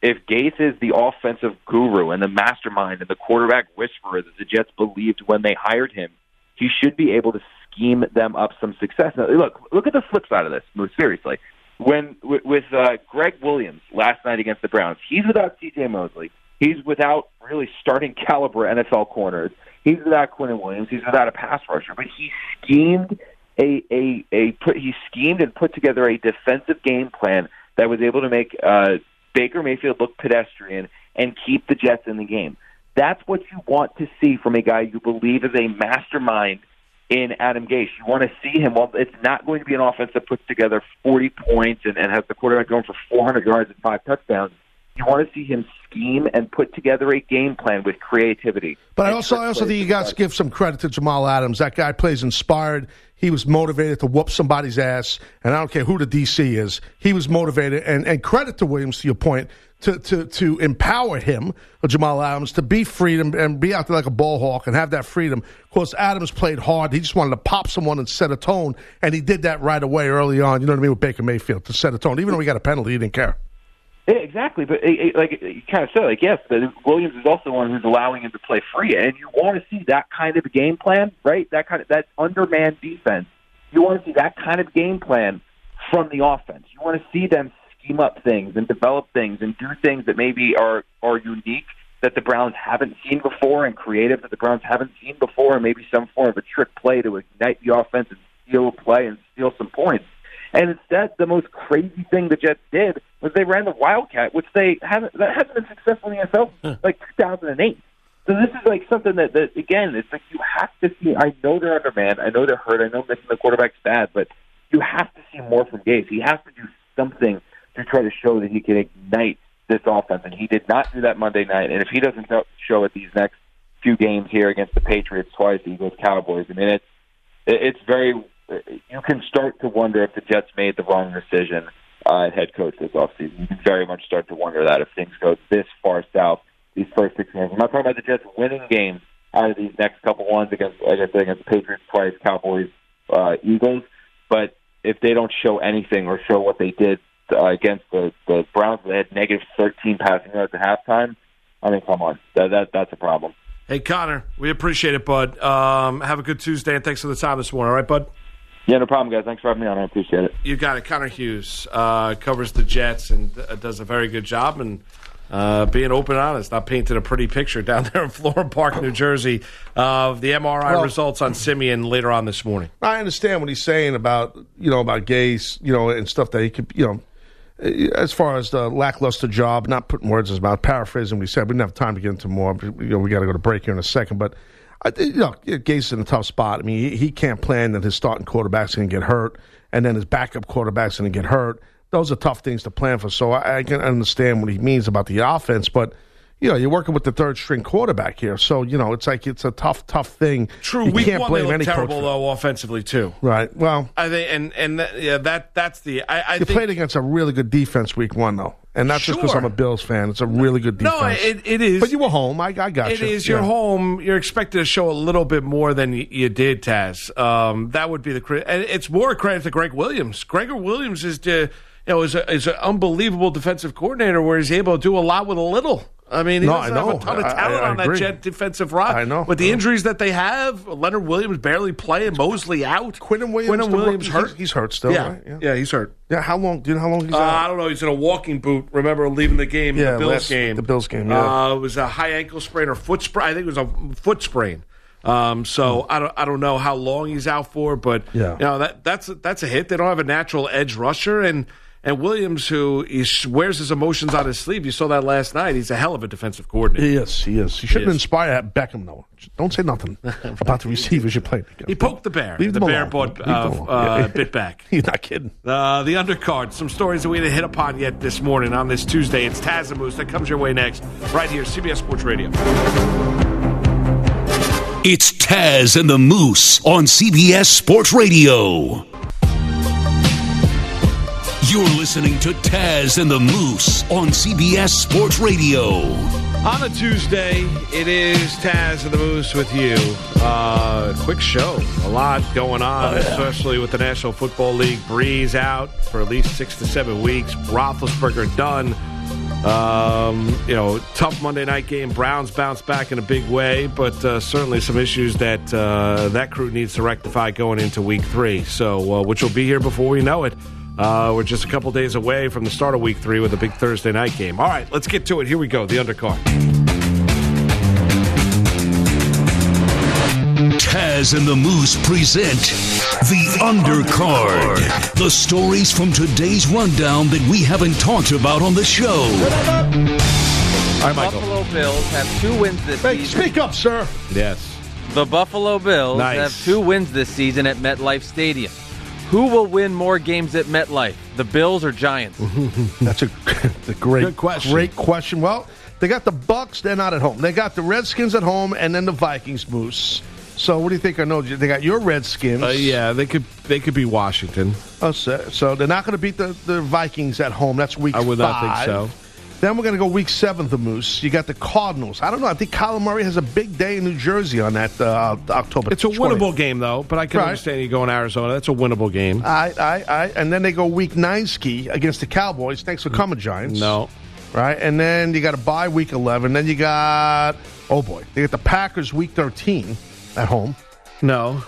if Gase is the offensive guru and the mastermind and the quarterback whisperer that the Jets believed when they hired him, he should be able to scheme them up some success. Now, look, look at the flip side of this. Seriously, when with, with uh, Greg Williams last night against the Browns, he's without C J Mosley. He's without really starting caliber N F L corners. He's without Quinnen Williams. He's without a pass rusher. But he schemed a a a put he schemed and put together a defensive game plan that was able to make uh, Baker Mayfield look pedestrian and keep the Jets in the game. That's what you want to see from a guy you believe is a mastermind in Adam Gase. You want to see him. Well, it's not going to be an offense that puts together forty points and, and has the quarterback going for four hundred yards and five touchdowns. You want to see him scheme and put together a game plan with creativity. But I also, I also think you got to give some credit to Jamal Adams. That guy plays inspired. He was motivated to whoop somebody's ass, and I don't care who the D C is. He was motivated, and, and credit to Williams, to your point, to to to empower him, Jamal Adams, to be freedom and be out there like a ball hawk and have that freedom. Of course, Adams played hard. He just wanted to pop someone and set a tone, and he did that right away early on. You know what I mean, with Baker Mayfield, to set a tone. Even though he got a penalty, he didn't care. Yeah, exactly, but it, it, like you kind of said, like yes, but Williams is also one who's allowing him to play free, and you want to see that kind of game plan, right? That kind of that undermanned defense. You want to see that kind of game plan from the offense. You want to see them scheme up things and develop things and do things that maybe are are unique that the Browns haven't seen before and creative that the Browns haven't seen before, and maybe some form of a trick play to ignite the offense and steal a play and steal some points. And instead, the most crazy thing the Jets did was they ran the Wildcat, which they haven't that hasn't been successful in the N F L since like two thousand eight. So this is like something that, that, again, it's like you have to see. I know they're undermanned. I know they're hurt. I know missing the quarterback's bad, but you have to see more from Gase. He has to do something to try to show that he can ignite this offense, and he did not do that Monday night. And if he doesn't show it these next few games here against the Patriots twice, the Eagles, Cowboys, I mean, it's it's very. You can start to wonder if the Jets made the wrong decision uh, at head coach this offseason. You can very much start to wonder that if things go this far south these first six games. I'm not talking about the Jets winning games out of these next couple ones against, like I said, against the Patriots twice, Cowboys, uh, Eagles. But if they don't show anything or show what they did uh, against the, the Browns, they had negative thirteen passing yards at halftime. I mean, come on, that, that that's a problem. Hey, Connor, we appreciate it, bud. Um, have a good Tuesday, and thanks for the time this morning. All right, bud? Yeah, no problem, guys. Thanks for having me on. I appreciate it. You got it. Connor Hughes uh, covers the Jets and uh, does a very good job. And uh, being open and honest, not painting a pretty picture down there in Florham Park, New Jersey, of the M R I well, results on Simeon later on this morning. I understand what he's saying about, you know, about Gase, you know, and stuff that he could, you know, as far as the lackluster job, not putting words in his mouth, paraphrasing what he said. We didn't have time to get into more. You know, we got to go to break here in a second, but. I, you know, Gase is in a tough spot. I mean, he, he can't plan that his starting quarterback's going to get hurt, and then his backup quarterback's going to get hurt. Those are tough things to plan for. So I, I can understand what he means about the offense, but you know, you're working with the third string quarterback here, so you know it's like it's a tough, tough thing. True, you week can't one blame they look any terrible coach though offensively too. Right. Well, I think, and and that, yeah, that that's the. I, I you think, played against a really good defense week one though. And not sure. just because I'm a Bills fan. It's a really good defense. No, it, it is. But you were home. I, I got it you. It is. Yeah. You're home. You're expected to show a little bit more than you, you did, Taz. Um, that would be the credit. And it's more a credit to Greg Williams. Gregor Williams is, the, you know, is, a, is an unbelievable defensive coordinator where he's able to do a lot with a little. I mean, he no, doesn't I know. have a ton of talent I, I, I on that agree. Jet defensive roster. I know. With the injuries that they have, Leonard Williams barely playing, Mosley out. Quinnen Williams, Quinnen Williams he's, hurt. He's hurt still, yeah. right? Yeah. yeah, he's hurt. Yeah, how long? Do you know how long he's uh, out? I don't know. He's in a walking boot. Remember leaving the game, yeah, the Bills last, game. The Bills game, yeah. Uh, it was a high ankle sprain or foot sprain. I think it was a foot sprain. Um, so mm. I don't I don't know how long he's out for, but yeah. you know that that's that's a hit. They don't have a natural edge rusher, and and Williams, who he wears his emotions on his sleeve. You saw that last night. He's a hell of a defensive coordinator. He is. He is. He shouldn't inspire Beckham though. Don't say nothing about the receivers you played against. He poked the bear. Leave the them bear alone. bought Leave uh, them alone. uh, Yeah. bit back. You're not kidding. Uh, the undercard. Some stories that we didn't hit upon yet this morning on this Tuesday. It's Taz and Moose that comes your way next, right here, C B S Sports Radio. It's Taz and the Moose on C B S Sports Radio. You're listening to Taz and the Moose on C B S Sports Radio. On a Tuesday, it is Taz and the Moose with you. Uh, quick show. A lot going on, oh, yeah. especially with the National Football League. Breeze out for at least six to seven weeks. Roethlisberger done. Um, you know, tough Monday night game. Browns bounced back in a big way, but uh, certainly some issues that uh, that crew needs to rectify going into week three. So, uh, which will be here before we know it. Uh, we're just a couple days away from the start of week three with a big Thursday night game. All right, let's get to it. Here we go, the undercard. Taz and the Moose present the Undercard. The stories from today's rundown that we haven't talked about on the show. All right, Michael. Buffalo Bills have two wins this Hey, season. speak up, sir. Yes. The Buffalo Bills Nice. have two wins this season at MetLife Stadium. Who will win more games at MetLife, the Bills or Giants? That's a, a great Good question. Great question. Well, they got the Bucks. They're not at home. They got the Redskins at home, and then the Vikings, Moose. So, what do you think? I know they got your Redskins. Uh, yeah, they could they could be Washington. Oh, so, so they're not going to beat the, the Vikings at home. That's week I would not five. think so. Then we're going to go week seven, the Moose. You got the Cardinals. I don't know. I think Kyler Murray has a big day in New Jersey on that uh, October It's a twentieth. winnable game, though, but I can Right. understand you going Arizona. That's a winnable game. I, I, I, and then they go week nine ski against the Cowboys. Thanks for coming, Giants. No. Right? And then you got a bye week eleven. Then you got, oh boy, they got the Packers week thirteen at home. No.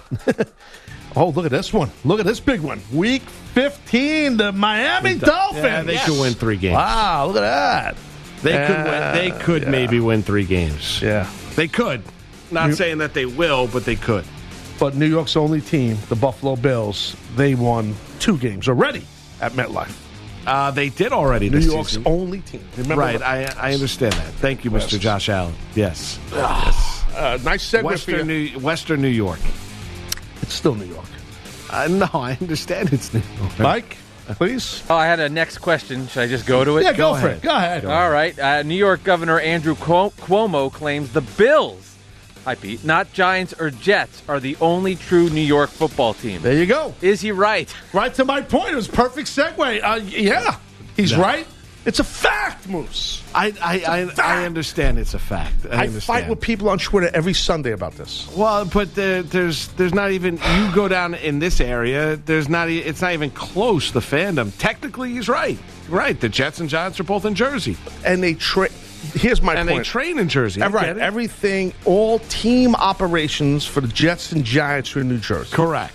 Oh, look at this one. Look at this big one. Week fifteen, the Miami Dolphins. Yeah, they could win three games. Wow, look at that. They could Uh, win. They could yeah. maybe win three games. Yeah. They could. Not You- saying that they will, but they could. But New York's only team, the Buffalo Bills, they won two games already at MetLife. Uh, they did already New this York's season. only team. Remember Right, that? I, I understand that. Thank you, Mister Yes. Josh Allen. Yes. Uh, nice segue for Western you. New, Western New York. It's still New York. Uh, no, I understand it's New York. Mike, please. Oh, I had a next question. Should I just go to it? Yeah, go, Go for ahead. it. Go ahead. All right. Uh, New York Governor Andrew Cuo- Cuomo claims the Bills, hi Pete, not Giants or Jets, are the only true New York football team. There you go. Is he right? Right to my point. It was a perfect segue. Uh, yeah, he's No. right. It's a fact, Moose. I I, I, I understand it's a fact. I, I understand. fight with people on Twitter every Sunday about this. Well, but there, there's there's not even you go down in this area. There's not e- it's not even close. The fandom. Technically, he's right. Right. The Jets and Giants are both in Jersey, And they tra- Here's my and point. they train in Jersey. I Uh, right. get it. Everything, all team operations for the Jets and Giants are in New Jersey. Correct.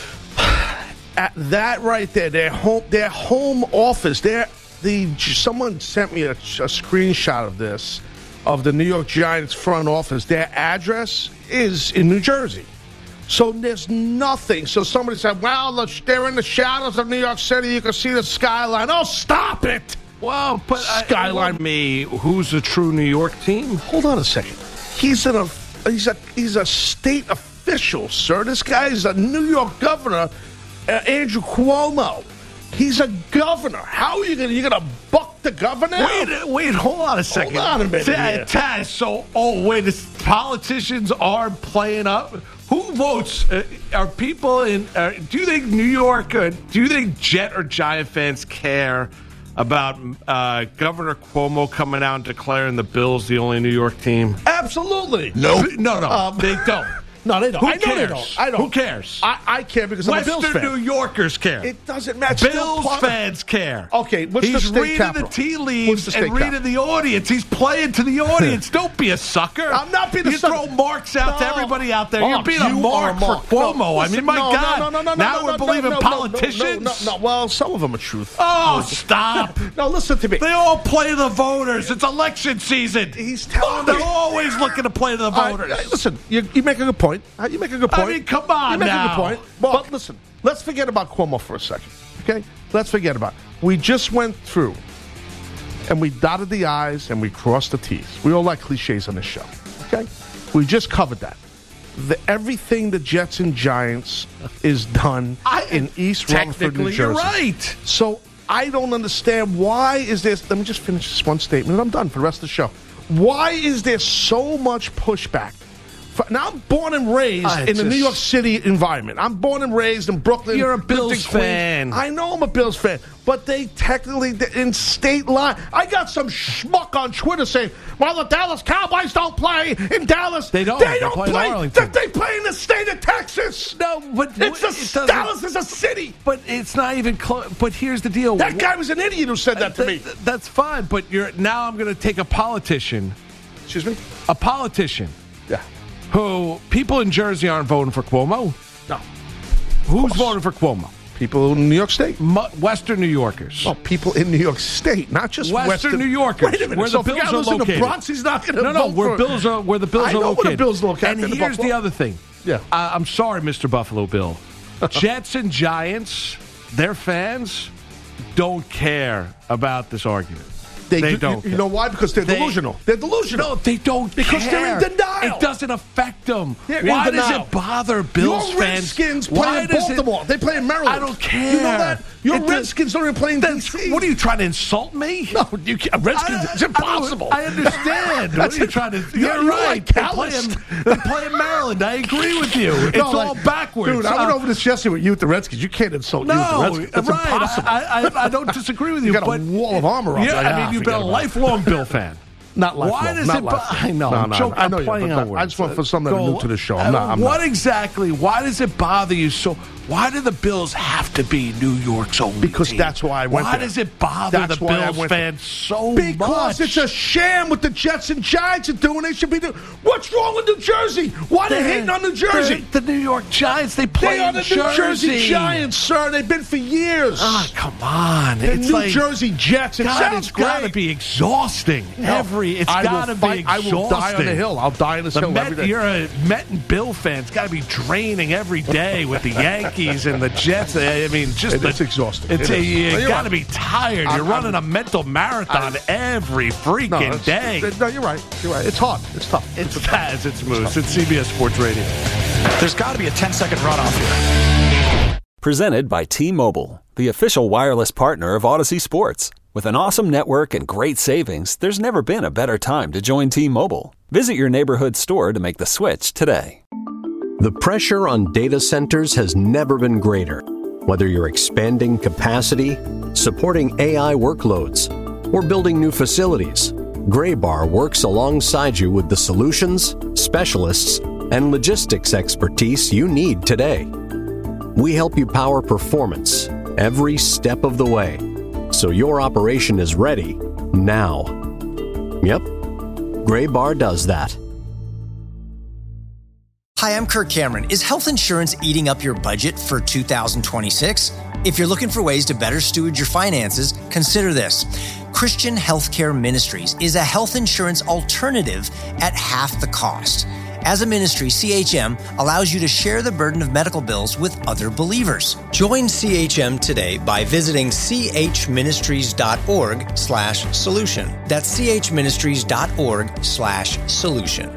At that right there, their home, their home office. Their the someone sent me a, a screenshot of this of the New York Giants front office. Their address is in New Jersey. So there's nothing. So somebody said, well, the- they're in the shadows of New York City. You can see the skyline. Oh, stop it. Well, but Skyline. I, me, who's a true New York team? Hold on a second. He's an, he's a he's a state official, sir. This guy is a New York governor, uh, Andrew Cuomo. He's a governor. How are you gonna you gonna buck the governor? Wait, wait, hold on a second. Hold on a minute Ta- here. Taz, so, oh, wait, the politicians are playing up? Who votes? Uh, are people in, uh, do you think New York, uh, do you think Jet or Giant fans care about uh, Governor Cuomo coming out and declaring the Bills the only New York team? Absolutely. No. No, no, Um, they don't. No, they don't. Who I know cares? they don't. I don't. Who cares? I, I care because I'm a Bills Western fan. New Yorkers care. It doesn't matter. Bills Still part- fans care. Okay, what's He's the state reading capital? the tea What's leaves the state and reading capital? the audience. He's playing to the audience. Don't be a sucker. I'm not being a you sucker. throw marks out to No. everybody out there. You're Mark, being a you mark are for Mark. Cuomo. No, I listen, mean, my no, God. No, no, no, no, now no, we're no, believing no, no, politicians. No, no, no, well, some of them are truth. Oh, stop. No, listen to me. They all play the voters. It's election season. He's telling They're me. always looking to play the All voters. right, listen, you, you make a good point. Uh, You make a good I point. mean, come on You make now. a good point. But listen, let's forget about Cuomo for a second, okay? Let's forget about it. We just went through, and we dotted the I's and we crossed the T's. We all like cliches on this show, okay? We just covered that. The, everything the Jets and Giants is done I- in East Rutherford, New Technically, Jersey. you're right. So I don't understand why is there. Let me just finish this one statement, and I'm done for the rest of the show. Why is there so much pushback Now, I'm born and raised I in just, the New York City environment. I'm born and raised in Brooklyn. You're a lived in Bills Queens. fan. I know I'm a Bills fan, but they technically, in state line, I got some schmuck on Twitter saying, well, the Dallas Cowboys don't play in Dallas. They don't. They They don't play in play. Arlington. They play in the state of Texas. No, but it's it a, Dallas is a city. But it's not even close. But here's the deal. That guy was an idiot who said that to me. Th- that's fine, but you're now I'm going to take a politician. Excuse me? A politician. Yeah. Who people in Jersey aren't voting for Cuomo. No. Who's voting for Cuomo? People in New York State. Mu- Western New Yorkers. Oh, people in New York State, not just Western, Western New Yorkers. Wait a minute. Where so the Bills guy are lives in located. the Bronx, he's not going to No, no, vote where for Bills are, where the Bills I are know located. where the Bills are located. And in here's Buffalo. the other thing. Yeah. Uh, I'm sorry, Mister Buffalo Bill. Jets and Giants, their fans don't care about this argument. They, They do, don't. You, you know why? Because they're They- delusional. They're delusional. No, they don't Because care. they're in denial. It doesn't affect them. They're Why in does denial. it bother Bills Your fans? Redskins play Why in does it- Baltimore. They play in Maryland. I don't care. You know that? Your It does- Redskins don't even play in D That's- C. What are you trying to insult me? No, you can't. Redskins. I- it's impossible. I, I understand. What are you trying to? You're You're right. like They play, calloused. in, they play in Maryland. I agree with you. It's No, all like, backwards. Dude, I went Uh, over this yesterday with you with the Redskins. You can't insult you with the No, Redskins. It's right. impossible. I, I, I don't disagree with you. You got a but wall of armor up Yeah, there. I Ah, mean, you've been a forget about it. lifelong Bill fan. Not lifelong. Why does not it? lifelong. I know. No, I'm no, joking. I know I'm you, playing but on words. I just want for something Go- new to the show. I'm uh, not. I'm what not. exactly? Why does it bother you so? Why do the Bills have to be New York's only Because team? that's why I went Why there. does it bother That's the why I Bills went fans so Because much? it's a sham what the Jets and Giants are doing. They should be doing. What's wrong with New Jersey? Why are they hating on New Jersey? The New York Giants. They play They are in the Jersey. New Jersey Giants, sir. They've been for years. Ah, come on. The it's New like, Jersey Jets. It God, sounds it's got to great. be exhausting. No, Every it's I will got to be fight- exhausting. I will die on the hill. I'll die on this The hill Met, every day. You're a Met and Bill fan. It's got to be draining every day with the Yankees and the Jets. I mean, just It- the, it's exhausting. It's It a, is. you No, you're got to right. be tired. I'm- You're running I'm- a mental marathon every No, freaking it's- day. No, you're right. You're right. It's hard. It's tough. It's Taz. It's Moose. It's C B S Sports Radio. There's got to be a ten-second runoff here. Presented by T-Mobile, the official wireless partner of Odyssey Sports. With an awesome network and great savings, there's never been a better time to join T-Mobile. Visit your neighborhood store to make the switch today. The pressure on data centers has never been greater. Whether you're expanding capacity, supporting A I workloads, or building new facilities, Graybar works alongside you with the solutions, specialists, and logistics expertise you need today. We help you power performance every step of the way, so your operation is ready now. Yep, Graybar does that. Hi, I'm Kirk Cameron. Is health insurance eating up your budget for two thousand twenty-six? If you're looking for ways to better steward your finances, consider this. Christian Healthcare Ministries is a health insurance alternative at half the cost. As a ministry, C H M allows you to share the burden of medical bills with other believers. Join C H M today by visiting chministries.org slash solution. That's chministries.org slash solution.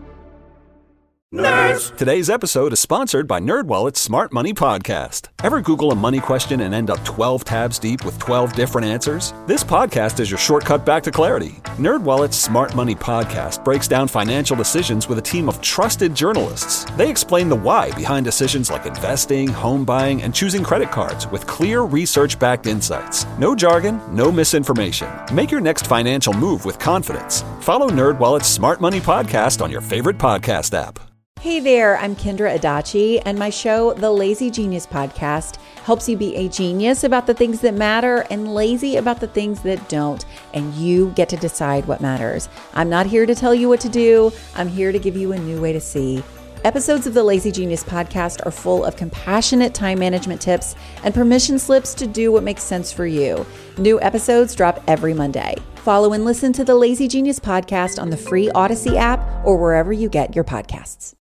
Nerds! Today's episode is sponsored by NerdWallet's Smart Money Podcast. Ever Google a money question and end up twelve tabs deep with twelve different answers? This podcast is your shortcut back to clarity. NerdWallet's Smart Money Podcast breaks down financial decisions with a team of trusted journalists. They explain the why behind decisions like investing, home buying, and choosing credit cards with clear research-backed insights. No jargon, no misinformation. Make your next financial move with confidence. Follow NerdWallet's Smart Money Podcast on your favorite podcast app. Hey there, I'm Kendra Adachi, and my show, The Lazy Genius Podcast, helps you be a genius about the things that matter and lazy about the things that don't, and you get to decide what matters. I'm not here to tell you what to do. I'm here to give you a new way to see. Episodes of the Lazy Genius Podcast are full of compassionate time management tips and permission slips to do what makes sense for you. New episodes drop every Monday. Follow and listen to the Lazy Genius Podcast on the free Odyssey app or wherever you get your podcasts.